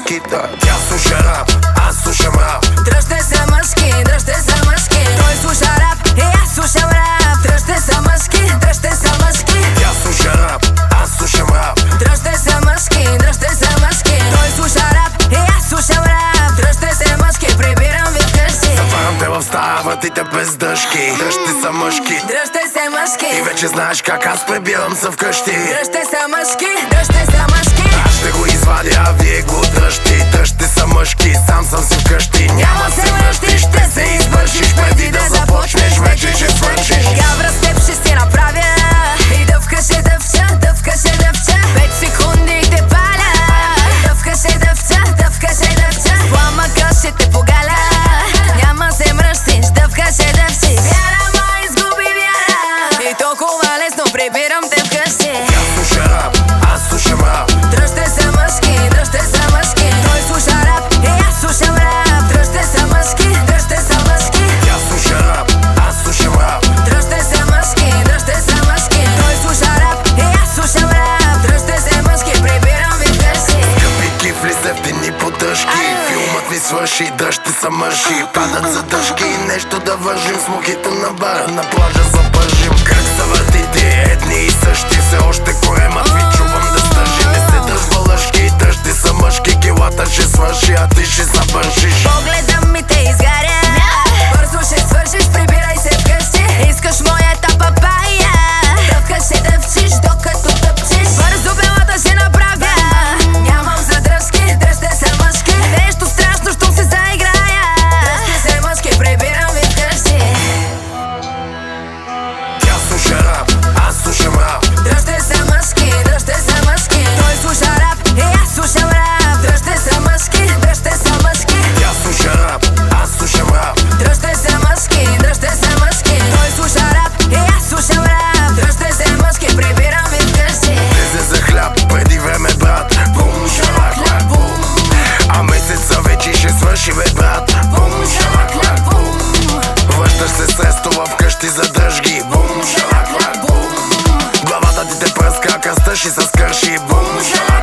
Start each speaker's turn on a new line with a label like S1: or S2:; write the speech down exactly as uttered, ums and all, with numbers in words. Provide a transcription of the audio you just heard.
S1: мъжките. Тя слуша рап, аз слушам рап.
S2: Дръжте се мъжки, дръжте се мъжки. Той слуша рап и аз слушам рап. Дръжте се мъжки, дръжте се мъжки.
S1: Тя слуша рап, аз слушам рап.
S2: Дръжте се мъжки, дръжте се мъжки. Той слуша рап и аз слушам рап. Дръжте се мъжки, прибирам ви вкъщи.
S1: Заварям те в стая, вратите без дъжки. Дръжте се мъжки,
S2: дръжте се мъжки.
S1: и вече знаеш как аз прибирам се вкъщи.
S2: Дръжте се мъжки, дръжте се мъжки.
S1: Аз ще го извадя, а вие го дръжте. Дръжте се мъжки, сам съм си вкъщи. Няма се връщиш, ще се извършиш. Преди да започнеш, вече ще свършиш.
S2: Гавра с теб ще си направя. И дъвка ще дъвча, дъвка ще дъвча. Пет секунди и те паля. Дъвка ще дъвча, дъвка ще дъвча. Пламъка ще те погаля. Няма се мръщиш, дъвка ще дъвчиш. Вяра ма изгуби вяра. И толкова лесно прибирам те вкъщи.
S1: Тя слуша рап, аз слушам рап.
S2: Дръжте се мъжки, дръжте се мъжки. Той слуша рап и аз слушам рап. Дръжте се мъжки, дръжте се мъжки.
S1: Тя слуша рап, аз слушам рап.
S2: Дръжте се мъжки, дръжте се мъжки. Той слуша рап и аз слушам рап. Дръжте се мъжки, прибирам ви вкъщи.
S1: Скъпи кифли, ефтини поддръжки. Филмът ни свърши, дръжте са мъжи. Падат задържки и нещо да вържим. С мухите на бара, на плажа запържим. Как са въртите, едни и същи. Все още коремът ви чувам да стържи. Не се държва лъжки, дръжте са мъжки. Килата ще свърши, а ти ще забършиш.
S2: Погледам ми те изгаря. Бързо ще свършиш, прибирай се вкъщи. Искаш моята папая. Дъвка ще дъвчиш, докато тъпчиш. Бързо белата ще направя. Нямам задръжки, дръжте се мъжки. Нещо страшно, щом се заиграя. Дръжте се мъжки, прибирам ви вкъщи.
S1: Тя слуша рап, аз слушам рап.
S2: Дръжте се мъжки, дръжте се мъжки. Той слуша рап и аз слушам рап. Дръжте се мъжки, дръжте се мъжки.
S1: Тя слуша рап, аз слушам рап.
S2: Дръжте се мъжки, дръжте се мъжки. Той слуша рап и аз слушам рап. Дръжте се мъжки, прибирам ви вкъщи.
S1: Лезе за хляб, преди време брат. Бум, шалак, лак, бум. А месеца вече ще свърши бе брат. Бум, шалак, лак, бум. Връщаш се с рестова вкъщи за дръжги. Бум, шалак, лак, бум. Главата ти те пръска, кръсташ и с кърши. Бум, шалак.